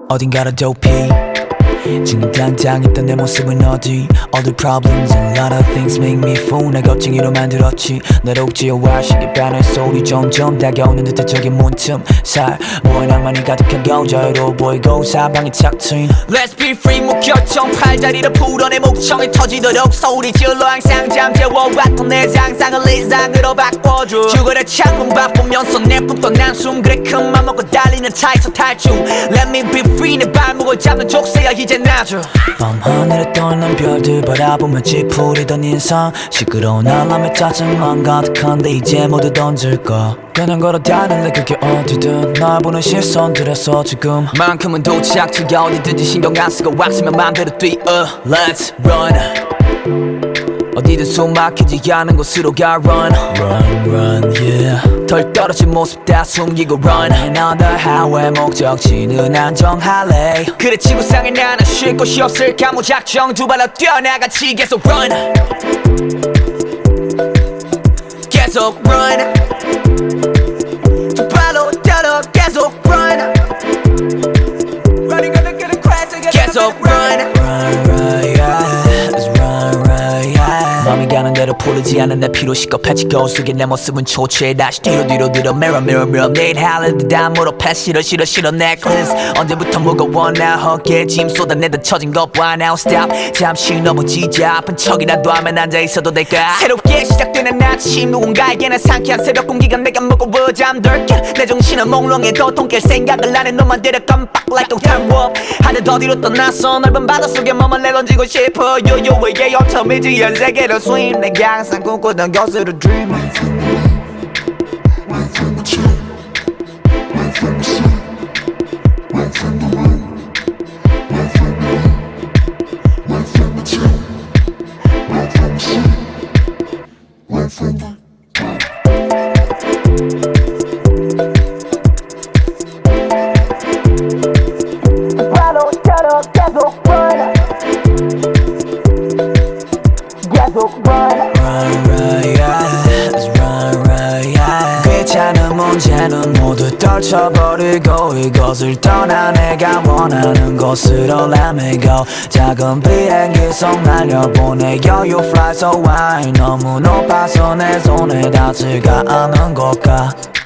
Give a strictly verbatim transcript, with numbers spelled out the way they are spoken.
어딘가로 도피 지금 당장 있던 내 모습은 어디 All the problems and a lot of things make me fool 날 겁쟁이로 만들었지 날 옥지어와 시계바늘 소리 점점 다가오는 듯한 저기 문틈 살 모에 낭만이 가득하고 자유로워 보이고 사방이 착 트인 Let's be free 무결점 팔다리를 풀어내 목청이 터지도록 소리 질러 항상 잠재워왔던 내 상상을 이상으로 바꿔줘 죽어라 창문 바쁘면서 내뿜던 난숨 그래 큰맘 먹고 달리는 차에서 탈출 Let me be free 내 발목을 잡는 족쇄야 이제 놔줘 밤하늘에 떠있는 별들 바라보며 찌푸리던 인상 시끄러운 알람에 짜증만 가득한데 이제 모두 던질까 그냥 걸어 다닐래 그게 어디든 날 보는 시선들에서 지금 만큼은 도착지가 어디든지 신경 안 쓰고 왔으면 맘대로 뛰어 Let's run 어디든 숨 막히지 않은 곳으로 가 run Run run yeah 덜 떨어진 모습 다 숨기고 run Another highway 목적지는 안정할래 그래 지구상에 나는 쉴 곳이 없을까 무작정 두 발로 뛰어나가지 계속 run 계속 run 두 발로 뛰어 계속 run 계속 run Run run yeah Let's run run yeah 맘이 가는 대로 풀리지 않은 내 피로 시겁해지 거울 속에 내 모습은 초췌해 다시 뒤로 뒤로 뒤로 mirror mirror mirror 내일 할래 담으로 패스 싫어 싫어 싫어 necklace 언제부터 무거워 나 어깨에 짐 쏟아내다 처진 것 봐 now stop 잠시 넘어지지 아픈 척이라도 하면 앉아있어도 될까 새롭게 시작되는 아침 누군가에게는 상쾌한 새벽 공기가 내가 무거워 잠들게 내 정신은 몽롱해도 통깰 생각을 안 해 너만 데려 깜빡 like a time warp 하늘 더 뒤로 떠나서 넓은 바닷속에 몸을 내던지고 싶어 요요의 어텀이지 연 세계로 swim 내가 항상 꿈꾸던 것으로 dream Run run yeah Let's run run yeah 귀찮은 문제는 모두 떨쳐버리고 이것을 떠나 내가 원하는 곳으로 Let me go 작은 비행기 속 날려보내요 You fly so high 너무 높아서 내 손에 닿지가 않은 걸까